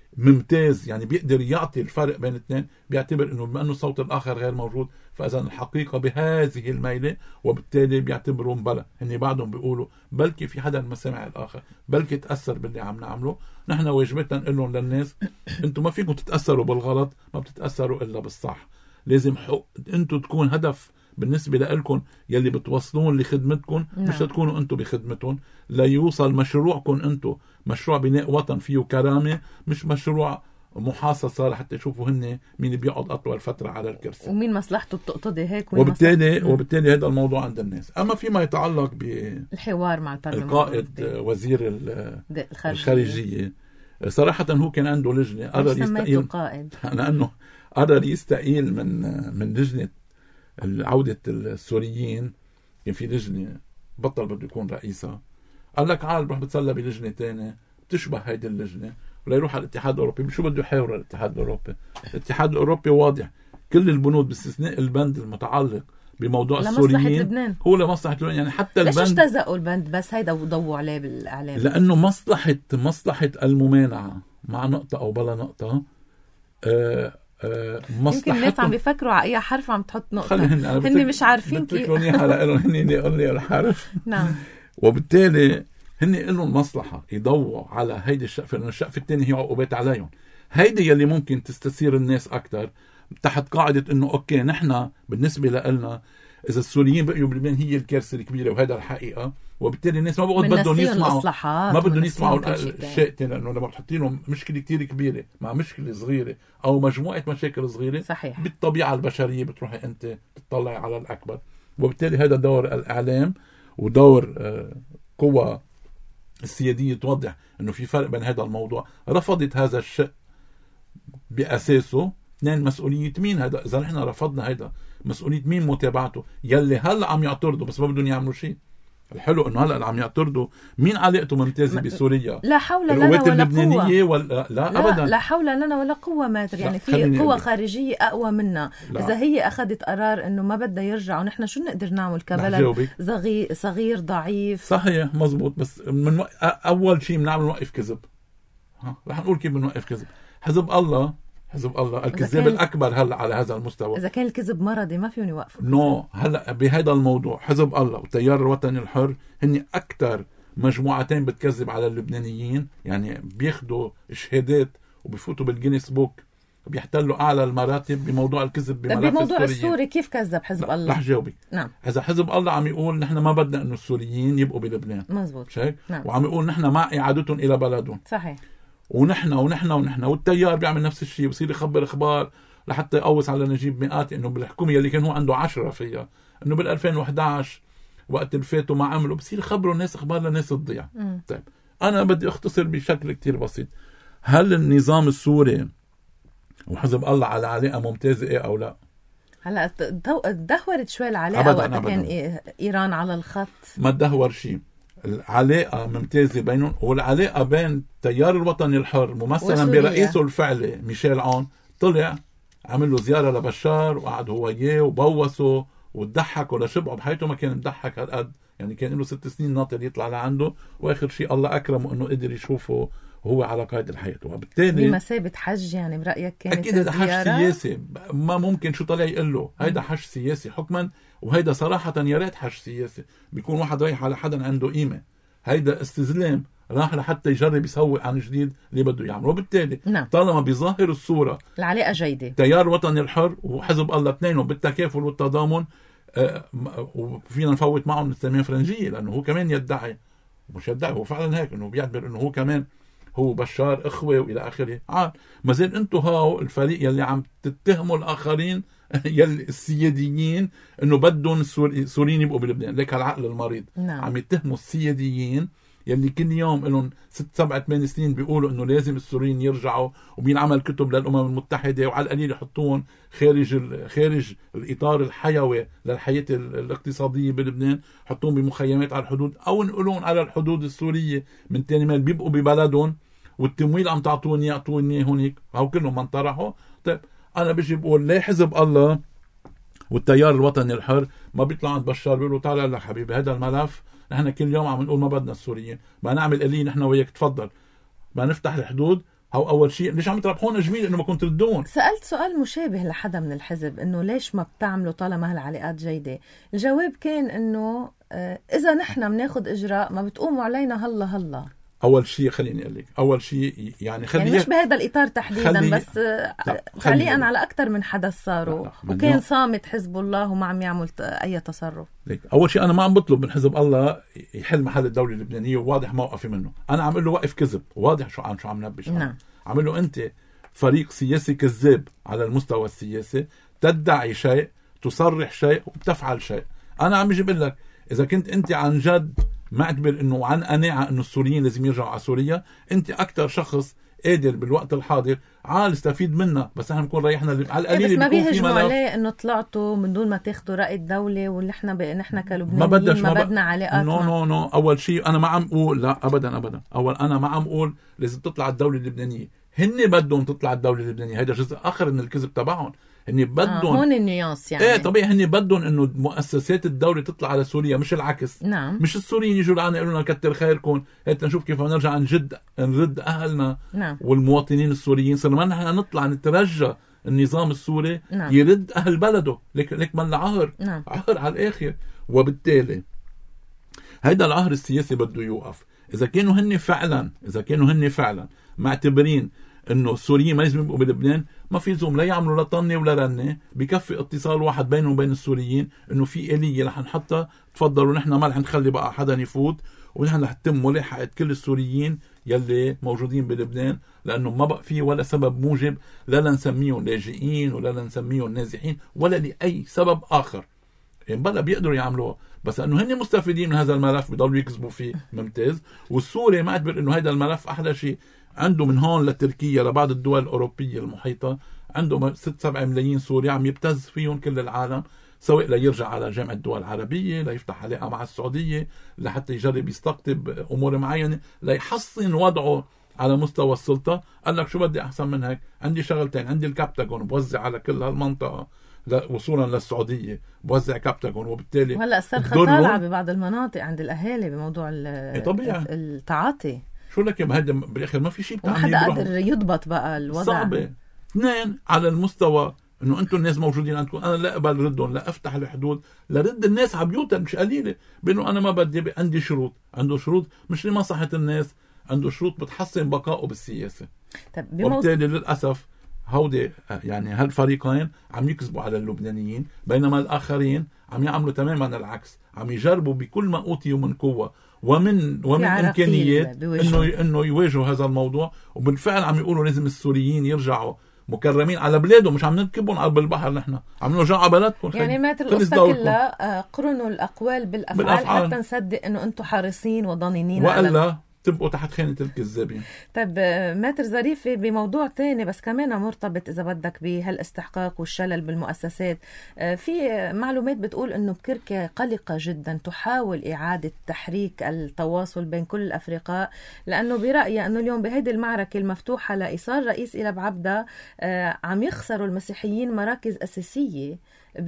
Speaker 4: ممتاز يعني بيقدر يعطي الفرق بين الاثنين، بيعتبر إنه بما إنه الصوت الآخر غير موجود فإذا الحقيقة بهذه الميلة، وبالتالي بيعتبروا مبلا هن بعدهم بيقولوا بلكي في حدا ما سمع الآخر، بلكي تأثر باللي عم نعمله. نحن واجبتنا نقول لهم للناس أنتم ما فيكم تتأثروا بالغلط، ما بتتأثروا إلا بالصح. لازم حق انتوا تكون هدف بالنسبة لكم يلي بتوصلون لخدمتكم. نعم. مش تكونوا انتوا بخدمتهم، لا يوصل مشروعكم انتوا مشروع بناء وطن فيه كرامة، مش مشروع محاصصة لحتى يشوفوا هن مين بيقعد أطول فترة على الكرسي
Speaker 2: ومين مصلحته بتقتضي هيك.
Speaker 4: وبالتالي وبالتالي هذا الموضوع عند الناس. أما فيما يتعلق
Speaker 2: بالحوار مع البرلمان
Speaker 4: القائد وزير الخارجية, الخارجية صراحة هو كان عنده لجنة قرر يستقيل
Speaker 2: قائد
Speaker 4: لأنه قرر يستقيل من من لجنة عودة السوريين. كان في لجنة بطل بده يكون رئيسها، قال لك عال بروح بتسلى بلجنة تانية بتشبه هيدي اللجنة ولا يروح على الاتحاد الأوروبي. شو بده يحاور الاتحاد الأوروبي؟ الاتحاد الأوروبي واضح كل البنود باستثناء البند المتعلق بموضوع السوريين هو لمصلحة لبنان. يعني حتى
Speaker 2: ليش
Speaker 4: البند
Speaker 2: ليش اجتزأوا البند بس هيدا وضووا عليه بالإعلام؟
Speaker 4: لأنه مصلحة مصلحة الممانعة مع نقطة أو بلا نقطة. آه آه
Speaker 2: يمكن الناس عم بيفكروا على أي حرف عم تحط نقطة،
Speaker 4: هن,
Speaker 2: هن مش عارفين
Speaker 4: كيف. بتفكروني على إنه هن يقول لي الحرف.
Speaker 2: نعم.
Speaker 4: وبالتالي هن لهم مصلحة يضووا على هيدي الشقفة، لأن الشقفة الثانية هي عقوبات عليهم. هيدي يلي ممكن تستثير الناس أكتر تحت قاعدة إنه أوكي نحن بالنسبة لنا إذا السوريين بقيوا بلبنان هي الكارثة الكبيرة وهذا الحقيقة، وبالتالي الناس ما بقوا بدهم يسمعوا ما بدهم يسمعوا الشيء الثاني، لأنه لما تحطي لهم مشكلة كتير كبيرة مع مشكلة صغيرة أو مجموعة مشاكل صغيرة
Speaker 2: صحيح.
Speaker 4: بالطبيعة البشرية بتروحي أنت تطلعي على الأكبر. وبالتالي هذا دور الإعلام ودور قوى السيادية توضح إنه في فرق بين هذا الموضوع. رفضت هذا الشيء بأساسه اثنين، مسؤولية مين هذا؟ إذا نحن رفضنا هذا مسؤولية مين متابعته؟ يلي هلا عم يعترضوا بس ما بدهم يعملوا شيء. الحلو انه هلا عم يعترضوا، مين علاقته ممتازه بسوريا؟
Speaker 2: لا حول لنا
Speaker 4: القوات
Speaker 2: ولا
Speaker 4: اللبنانيه
Speaker 2: قوة.
Speaker 4: ولا لا,
Speaker 2: لا
Speaker 4: ابدا
Speaker 2: لا حول لنا ولا قوه ماتر، يعني في قوة خارجيه اقوى منا. لا. اذا هي اخذت قرار انه ما بدها يرجع، ونحن شو نقدر نعمل كبلد صغير صغير ضعيف؟
Speaker 4: صحيح مزبوط. بس من و... اول شيء بنعمل نوقف كذب. ها رح نقول كيف بنوقف كذب. حزب الله حزب الله الكذاب كان... الأكبر هلا على هذا المستوى.
Speaker 2: إذا كان الكذب مرضي ما فيهم يوقفوا.
Speaker 4: نو no. هلا بهذا الموضوع حزب الله والتيار الوطني الحر هن أكثر مجموعتين بتكذب على اللبنانيين، يعني بياخدوا شهادات وبيفوتوا بالجينيس بوك، بيحتلوا أعلى المراتب بموضوع الكذب بملف السوريين.
Speaker 2: بموضوع السوري كيف كذب حزب الله؟
Speaker 4: رح جاوبك.
Speaker 2: نعم.
Speaker 4: إذا حزب الله عم يقول نحن ما بدنا إنه السوريين يبقوا بلبنان.
Speaker 2: مزبوط.
Speaker 4: شايف؟
Speaker 2: نعم.
Speaker 4: وعم يقول نحن مع إعادتهم إلى بلدهم.
Speaker 2: صحيح.
Speaker 4: ونحن ونحن ونحن والتيار بيعمل نفس الشيء، بصير يخبر اخبار لحتى يقوص على نجيب مئات انه بالحكومه اللي كان هو عنده عشرة فيها، انه بال ألفين وإحدى عشر وقت الفاتوا ما عملوا، بصير يخبروا الناس اخبار للناس تضيع. طيب انا بدي اختصر بشكل كتير بسيط. هل النظام السوري وحزب الله على علاقه ممتازه ايه او لا؟
Speaker 2: هلا تدهورت شوي العلاقه وقت كان ايران على الخط.
Speaker 4: ما تدهور شيء، العلاقة ممتازة بينهم، والعلاقة بين التيار الوطني الحر ممثلا برئيسه الفعلي ميشيل عون طلع عمل له زيارة لبشار وقعد هو وياه وبوسه وتضحك ولا شبعه بحياته ما كان مضحك هالقد، يعني كان له ست سنين ناطر يطلع لعنده، واخر شيء الله اكرمه انه قدر يشوفه وهو على قيد الحياة. وبالتالي
Speaker 2: بمثابة حج يعني برأيك كانت
Speaker 4: أكيد هذا حج سياسي، ما ممكن شو طلع يقول له هيدا حج سياسي حكما، وهيدا صراحة يا ريت حج سياسي بيكون واحد رايح على حدا عنده قيمة، هيدا استزلام راح لحتى يجرب يسوي عن جديد اللي بده يعمل. وبالتالي
Speaker 2: نعم.
Speaker 4: طالما بظاهر الصورة
Speaker 2: العلاقة جيدة،
Speaker 4: تيار الوطني الحر وحزب الله اثنينهم بالتكافل والتضامن، آه وفينا نفوت معهم التنمية الفرنجية لأنه هو كمان يدعي، مش يدعي هو فعلا هيك، انه بيعتبر انه هو كمان هو بشار اخوه والى اخره. عاد ما زال انتم هاو الفريق يلي عم تتهموا الاخرين يلي السياديين انه بدهم السوريين يبقوا بلبنان، ليك هالعقل المريض.
Speaker 2: نعم.
Speaker 4: عم يتهموا السياديين يلي كل يوم لهم ست سبع ثمان سنين بيقولوا انه لازم السوريين يرجعوا، وبينعمل كتب للامم المتحده وعلى القليل يحطون خارج خارج الاطار الحيوي للحياه الاقتصاديه بلبنان، حطون بمخيمات على الحدود او نقلون على الحدود السوريه من تاني مال بيبقوا ببلدهم، والتمويل عم تعطوني يعطوني هونيك، هو كلهم من طرحوا. طيب انا بيجي بقول ليه حزب الله والتيار الوطني الحر ما بيطلع عند بشار بيقولوا تعال لك حبيبي هذا الملف نحن كل يوم عم نقول ما بدنا السوريين، ما نعمل قليل نحن وياك تفضل، ما نفتح الحدود. هو اول شيء ليش عم تربحون جميل انه ما كنت تردون.
Speaker 2: سألت سؤال مشابه لحدا من الحزب انه ليش ما بتعملوا طالما هالعلاقات جيدة، الجواب كان انه اذا نحن بناخد اجراء ما بتقوموا علينا هلا هلا.
Speaker 4: اول شيء خليني اقول لك، اول شيء يعني خلي
Speaker 2: يعني مش بهذا الاطار تحديدا خلي... بس تعليقا على اكثر من حدث صاروا وكان يوم. صامت حزب الله وما عم يعمل اي تصرف.
Speaker 4: ليك اول شيء انا ما عم بطلب من حزب الله يحل محل الدوله اللبنانيه، وواضح موقفي منه، انا عم اقول له وقف كذب، واضح شو عم شو عم نبش.
Speaker 2: نعم.
Speaker 4: عم له انت فريق سياسي كذاب على المستوى السياسي، تدعي شيء تصرح شيء وبتفعل شيء. انا عم بجيب لك اذا كنت انت عن جد معتبر انه عن قناعه انه السوريين لازم يرجعوا على سوريا، انت اكثر شخص قادر بالوقت الحاضر عال استفيد منها، بس احنا بنكون ريحنا على القليل.
Speaker 2: بس ما بيهجموا عليه انه طلعتوا من دون ما تاخذوا راي الدوله، واللي احنا ب... نحن كلبنانيين ما, ما بدنا علاقات.
Speaker 4: نو نو نو اول شيء انا ما عم اقول لا ابدا ابدا، اول انا ما عم اقول لازم تطلع الدوله اللبنانيه، هن بدهم تطلع الدوله اللبنانيه، هذا جزء اخر من الكذب تبعهم. هن بدهم
Speaker 2: آه هون النيانس يعني.
Speaker 4: ايه طبيعي هن بدهم انه مؤسسات الدوله تطلع على سوريا مش العكس.
Speaker 2: نعم.
Speaker 4: مش السوريين يجوا لعنا يقولوا لنا كتر خيركم هات نشوف كيف نرجع نجد نرد اهلنا.
Speaker 2: نعم.
Speaker 4: والمواطنين السوريين صرنا نحن نطلع نترجى النظام السوري. نعم. يرد اهل بلده، ليك ليك من العهر.
Speaker 2: نعم.
Speaker 4: عهر على الاخر. وبالتالي هيدا القهر السياسي بده يوقف. اذا كانوا هن فعلا اذا كانوا هن فعلا معتبرين انه السوريين ما لازم يبقوا بلبنان، ما في زوم لا يعملوا لا طنه ولا رنه، بكفي اتصال واحد بينهم وبين السوريين انه في آلية رح نحطها، تفضلوا نحن ما رح نخلي بقى حدا يفوت، ونحن رح تتم ملاحقه كل السوريين يلي موجودين بلبنان، لانه ما بقى في ولا سبب موجب لا لنسميهم لاجئين ولا لنسميهم نازحين ولا لاي سبب اخر. يعني بلا بيقدروا يعملوها، بس انه هن مستفيدين من هذا الملف بيضلوا يكذبوا فيه، ممتاز. والسوري معتبر انه هذا الملف احلى شيء عنده، من هون لتركيا لبعض الدول الاوروبيه المحيطه عنده ست سبعة ملايين سوري عم يبتز فيهم كل العالم، سواء ليرجع على جامعه الدول العربيه، ليفتح علاقه مع السعوديه، لحتى يجرب يستقطب امور معينه، ليحسن وضعه على مستوى السلطه. قال لك شو بدي احسن من هيك؟ عندي شغلتين، عندي الكابتاغون بوزع على كل هالمنطقه وصولا للسعوديه، بوزع كابتاغون، وبالتالي
Speaker 2: وهلا الصرخه طالعه ببعض المناطق عند الاهالي بموضوع التعاطي. شو
Speaker 4: لك هذا بالاخر ما في شيء
Speaker 2: ما حدا قادر يضبط بقى الوضع.
Speaker 4: صعبه. اثنين، على المستوى انه انتم الناس موجودين عندكم، انا لا اقبل ردهم، لا افتح الحدود، لرد الناس على بيوتها مش قليله، بانه انا ما بدي، عندي شروط، عنده شروط مش لمصلحه الناس، عنده شروط بتحسن بقائه بالسياسه.
Speaker 2: طب بمو...
Speaker 4: وبالتالي للاسف هودي يعني هالفريقين عم يكذبوا على اللبنانيين، بينما الاخرين عم يعملوا تماما العكس، عم يجربوا بكل ما اوتيوا من قوه ومن ومن امكانيات انه انه يواجهوا هذا الموضوع. وبالفعل عم يقولوا لازم السوريين يرجعوا مكرمين على بلادهم، مش عم نركبهم على بالبحر، نحن عم نرجعوا على بلدكم.
Speaker 2: يعني ماتر القصه كلها قرنوا الاقوال بالافعال, بالأفعال حتى نصدق انه انتم حريصين وضنينين،
Speaker 4: والا على... تبقوا تحت خانة الكذابين.
Speaker 2: طيب ماتر ظريفة بموضوع ثاني بس كمان مرتبط إذا بدك بهالاستحقاق والشلل بالمؤسسات، في معلومات بتقول إنه بكركي قلقة جدا تحاول إعادة تحريك التواصل بين كل الأفرقاء، لأنه برأيي أنه اليوم بهذه المعركة المفتوحة لإيصال رئيس إلى بعبدة عم يخسروا المسيحيين مراكز أساسية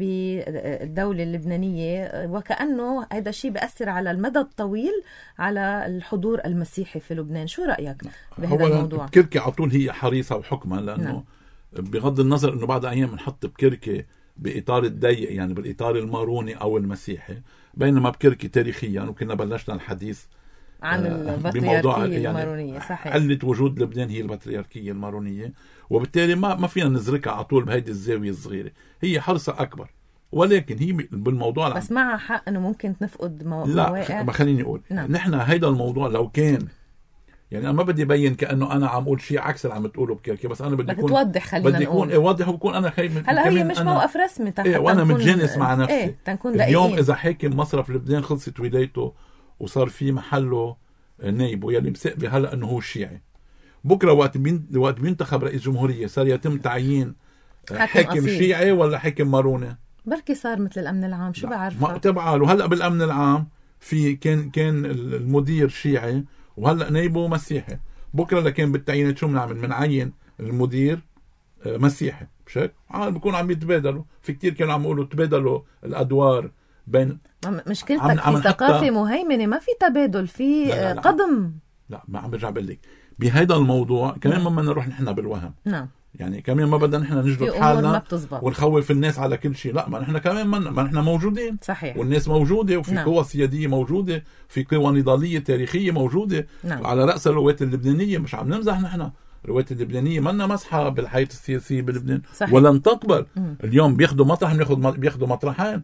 Speaker 2: بالدولة اللبنانية، وكأنه هذا الشيء بيأثر على المدى الطويل على الحضور المسيحي في لبنان. شو رأيك بهذا الموضوع؟
Speaker 4: بكركي على طول هي حريصة وحكمة، لأنه نعم. بغض النظر أنه بعد أيام نحط بكركي بإطار الضيق، يعني بالإطار الماروني أو المسيحي، بينما بكركي تاريخيا وكنا بلشنا الحديث
Speaker 2: عن البطريركية يعني المارونية، صحيح،
Speaker 4: قلة وجود لبنان هي البطريركية المارونية، وبالتالي ما ما فينا نزركها على طول بهيدي الزاوية الصغيرة، هي حرصة أكبر. ولكن هي بالموضوع
Speaker 2: بس معها حق أنه ممكن نفقد مو...
Speaker 4: لا
Speaker 2: مواقع.
Speaker 4: ما خليني أقول نعم. نحن هيدا الموضوع لو كان، يعني أنا ما بدي أبين كأنه أنا عم أقول شيء عكس اللي عم تقوله بكركي، بس أنا بدي أكون
Speaker 2: توضح، خلينا
Speaker 4: بدي أكون أوضح وبكون أنا خايف من
Speaker 2: هلا هي مش موقف رسمي
Speaker 4: إيه، وأنا متجانس مع نفسي.
Speaker 2: إيه،
Speaker 4: اليوم إذا حاكم مصرف لبنان خلصت ولايته وصار في محله نايبه يلي مسقبي هلا انه هو شيعي، بكره وقت بين وقت بينتخب رئيس جمهوريه صار يتم تعيين حاكم شيعي ولا حاكم ماروني،
Speaker 2: بركي صار مثل الامن العام، شو بعرف
Speaker 4: ما تبعه. وهلا بالامن العام في كان كان المدير شيعي وهلا نايبه مسيحي، بكره لكن بالتعيين شو بنعمل؟ بنعين المدير مسيحي، مش هيك؟ عم بيكون عم يتبادلوا، في كتير كانوا عم يقولوا تبادلوا الادوار بين.
Speaker 2: مشكلتك في ثقافة مهيمنة، ما في تبادل، في لا لا لا. قدم
Speaker 4: لا ما عم برجع بقول لك بهذا الموضوع كمان ما بدنا نروح نحن بالوهم.
Speaker 2: نعم،
Speaker 4: يعني كمان ما بدنا نحن نجلد حالنا ونخوف الناس على كل شيء، لا، ما نحن كمان ما نحن موجودين،
Speaker 2: صحيح،
Speaker 4: والناس موجودة، وفي
Speaker 2: نعم.
Speaker 4: قوى سيادية موجودة، في قوى نضالية تاريخية موجودة،
Speaker 2: نعم.
Speaker 4: على رأس القوات اللبنانية، مش عم نمزح نحن. القوات اللبنانية ما لنا مسحة بالحياة السياسية بلبنان، صحيح. ولن تقبل. مم. اليوم بياخدوا مطرح، بياخدوا بياخدوا مطرحين،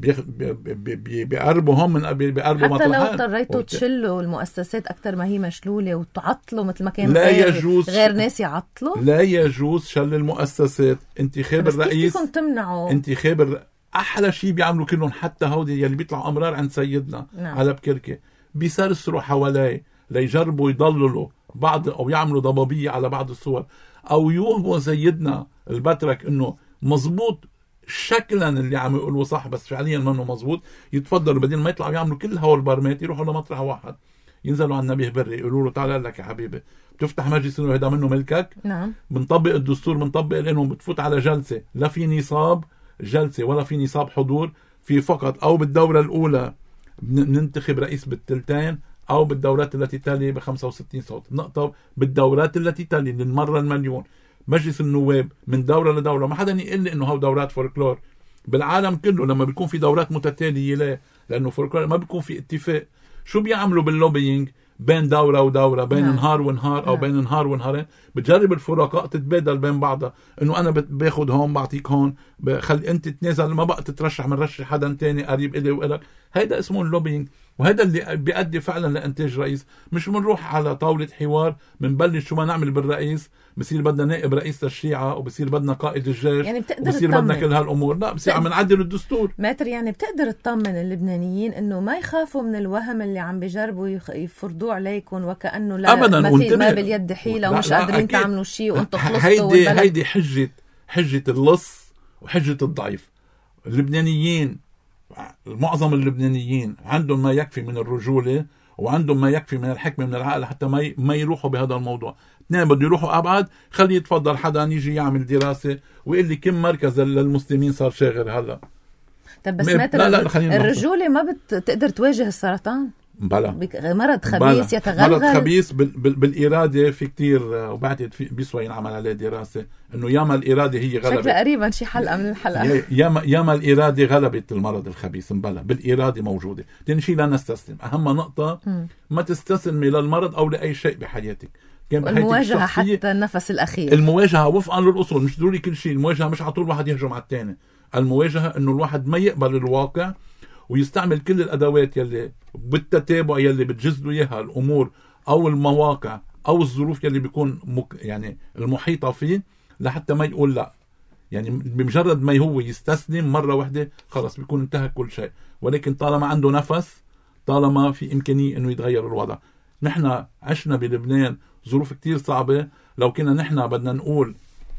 Speaker 4: بيقربوا هم من بيقربوا مطرحين.
Speaker 2: حتى لو اضطريتوا تشلوا المؤسسات أكثر ما هي مشلولة وتعطلوا مثل ما كان
Speaker 4: لا
Speaker 2: غير,
Speaker 4: يجوز
Speaker 2: غير ناس يعطلوا،
Speaker 4: لا يجوز شل المؤسسات. انتخاب الرئيس،
Speaker 2: تمنعوا
Speaker 4: انتخاب الر... أحلى شيء بيعملوا كلهم، حتى هودي يلي بيطلعوا أمرار عند سيدنا نعم. على بكركي بيسرسروا حواليه ليجربوا يضللوا بعض أو يعملوا ضبابية على بعض الصور، أو يوهموا سيدنا البترك إنه مزبوط شكلا اللي عم يقولوا صح بس فعليا ما انه مزبوط. يتفضلوا بدين ما يطلعوا يعملوا كل هول البرمات، يروحوا لمطرح واحد، ينزلوا على النبي بري يقولوا له تعال لك يا حبيبي، بتفتح مجلس انه هذا منه ملكك،
Speaker 2: نعم،
Speaker 4: بنطبق الدستور، بنطبق لانهم بتفوت على جلسه لا في نصاب جلسه ولا في نصاب حضور، في فقط او بالدوره الاولى ننتخب رئيس بالتلتين، او بالدورات التي تلي ب خمسة وستين صوت، نقطه بالدورات التي تلي للمره المليون. مجلس النواب من دورة لدورة، ما حدا يقول لي انه هو دورات فولكلور. بالعالم كله لما بيكون في دورات متتالية، ليه؟ لانه فولكلور ما بيكون في اتفاق، شو بيعملوا باللوبينج بين دورة ودورة، بين
Speaker 2: نعم.
Speaker 4: نهار ونهار أو
Speaker 2: نعم.
Speaker 4: بين نهار ونهارين، بتجرب الفرقاء تتبادل بين بعضها، إنه أنا باخد هون بعطيك هون، بخلي أنت تتنازل، ما بقى تترشح من رشح حدا تاني قريب إلي وإلك. هيدا اسمه اللوبينج، وهذا اللي بيؤدي فعلا لإنتاج رئيس. مش بنروح على طاولة حوار بنبلش شو ما نعمل بالرئيس، بصير بدنا نائب رئيس الشيعة، وبصير بدنا قائد الجيش،
Speaker 2: يعني بتقدر
Speaker 4: بصير
Speaker 2: تطمن.
Speaker 4: بدنا كل هالأمور. لا، بصير عم نعدل الدستور.
Speaker 2: ماتر يعني بتقدر تطمن اللبنانيين انه ما يخافوا من الوهم اللي عم بيجربوا يفرضوه عليكم، وكأنه لا
Speaker 4: أبداً.
Speaker 2: ما في ما
Speaker 4: وانتبه.
Speaker 2: باليد حيلة
Speaker 4: لا،
Speaker 2: ومش
Speaker 4: لا،
Speaker 2: قادرين
Speaker 4: أكيد.
Speaker 2: تعملوا شيء وانتم خلصتوا
Speaker 4: هيدي
Speaker 2: والبلد.
Speaker 4: هيدي حجة حجة اللص وحجة الضعيف. اللبنانيين، معظم اللبنانيين عندهم ما يكفي من الرجولة وعندهم ما يكفي من الحكمة من العقل حتى ما ما يروحوا بهذا الموضوع. اثنين بده يروحوا أبعد، خلي يتفضل حدا يجي يعمل دراسة ويقول لي كم مركز للمسلمين صار شاغر هلا.
Speaker 2: طب بس
Speaker 4: لا
Speaker 2: ماتر
Speaker 4: لا خلينا
Speaker 2: الرجولة ما بتقدر تواجه السرطان؟
Speaker 4: بلا
Speaker 2: بك- مرض خبيث يتغلغل.
Speaker 4: مرض خبيث بال... بال... بالإرادة. في كتير، وبعتقد في بيسوى ينعمل عليه دراسة إنه ياما الإرادة هي غلبت.
Speaker 2: شكله قريبا شي حلقة من الحلقة.
Speaker 4: ياما ياما الإرادة غلبت المرض الخبيث. مبلا بالإرادة موجودة. تاني شيء لا نستسلم. أهم نقطة ما تستسلمي للمرض أو لأي شيء بحياتك. كان
Speaker 2: المواجهة حتى النفس الأخير.
Speaker 4: المواجهة وفقا للأصول، مش ضروري كل شيء. المواجهة مش على طول واحد يهجم على الثاني. المواجهة إنه الواحد ما يقبل الواقع ويستعمل كل الأدوات يلي بالتتابع يلي بتجذ له إياها الأمور أو المواقع أو الظروف يلي بيكون مك يعني المحيطة فيه، لحتى ما يقول لا. يعني بمجرد ما هو يستسلم مرة واحدة خلاص بيكون انتهى كل شيء. ولكن طالما عنده نفس، طالما في إمكانية إنه يتغير الوضع. نحن عشنا بلبنان ظروف كتير صعبة. لو كنا نحن بدنا نقول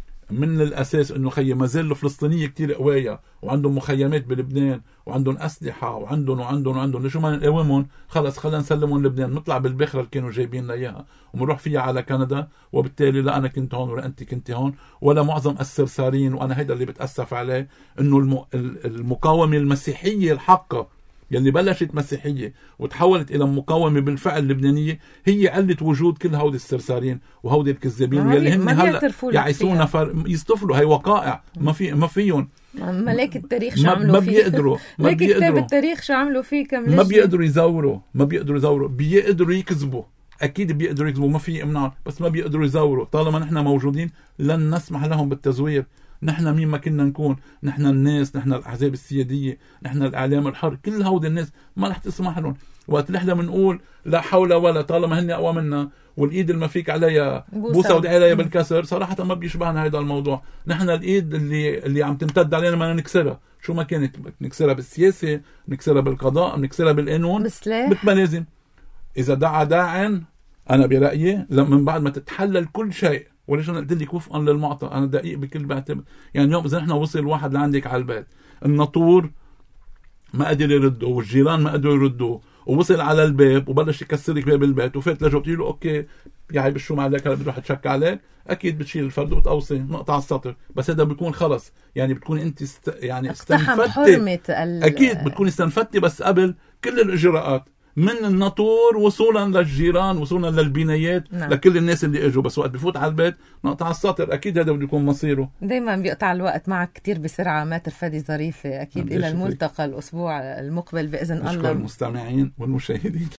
Speaker 4: من الأساس إنه خي ما زال الفلسطينية كتير قوية وعندهم مخيمات بلبنان وعندهم أسلحة وعندهم وعندهم وعندهم ليش ما نقاومهم؟ خلص خلينا نسلمهم لبنان، نطلع بالبخرة اللي كانوا جايبين لنا إياها ونروح فيها على كندا، وبالتالي لا أنا كنت هون ولا أنت كنت هون ولا معظم السرسارين. وأنا هيدا اللي بتأسف عليه، إنه الم... المقاومة المسيحية الحقة يلي بلشت مسيحية وتحولت إلى مقاومة بالفعل لبنانية، هي علة وجود كل هودي السرسارين وهودي الكذابين يلي هن هلا يعيسونا فر... يستفلوا. هي وقائع ما في ما فيهم.
Speaker 2: ملاك التاريخ شو
Speaker 4: ما,
Speaker 2: عملوا
Speaker 4: ما
Speaker 2: فيه؟
Speaker 4: بيقدروا ما
Speaker 2: ليك كتاب
Speaker 4: بيقدروا
Speaker 2: التاريخ شو عملوا فيه كم
Speaker 4: ما بيقدروا يزوروا ما بيقدروا يزوروا بيقدروا يكذبوا. أكيد بيقدروا يكذبوا، ما في إمناع، بس ما بيقدروا يزوروا. طالما نحن موجودين لن نسمح لهم بالتزوير. نحن مين ما كنا نكون، نحن الناس، نحن الأحزاب السيادية، نحن الإعلام الحر، كل هؤلاء الناس ما رح تسمح لهم. وقت نحن بنقول لا حول ولا، طالما هن أقوى منا والإيد اللي ما فيك عليها بوسة ودعي عليها بالكسر، صراحة ما بيشبهنا هذا الموضوع. نحن الإيد اللي اللي عم تمتد علينا ما نكسرها، شو ما كانت، نكسرها بالسياسة، نكسرها بالقضاء، نكسرها بالقانون، مثل ما لازم. إذا دعا داعٍ، أنا برأيي من بعد ما تتحلل كل شيء، وليش أنا قلت لك وفقا للمعطى، أنا دقيق بكل بعتبر. يعني اليوم إذا نحن وصل واحد لعندك على البيت، الناطور ما قدر يرده والجيران ما قدروا يردوه، ووصل على الباب وبلش يكسرك باب البيت وفات لجوه، بتقول له أوكي يا بشو ما عليك، هلا بده يتشك عليك، أكيد بتشيل الفرد وبتقوصي نقطع السطر. بس هذا بيكون خلص، يعني بتكون أنت است... يعني استنفتي،
Speaker 2: ال...
Speaker 4: أكيد بتكون استنفتي، بس قبل كل الإجراءات من الناطور وصولا للجيران، وصولا للبنايات، نعم. لكل الناس اللي اجوا. بس وقت بفوت على البيت نقطع السطر، اكيد هذا بده يكون مصيره.
Speaker 2: دايما بيقطع الوقت معك كتير بسرعه ماتر فادي ظريفه. اكيد الى الملتقى الاسبوع المقبل باذن الله.
Speaker 4: نشكر المستمعين والمشاهدين.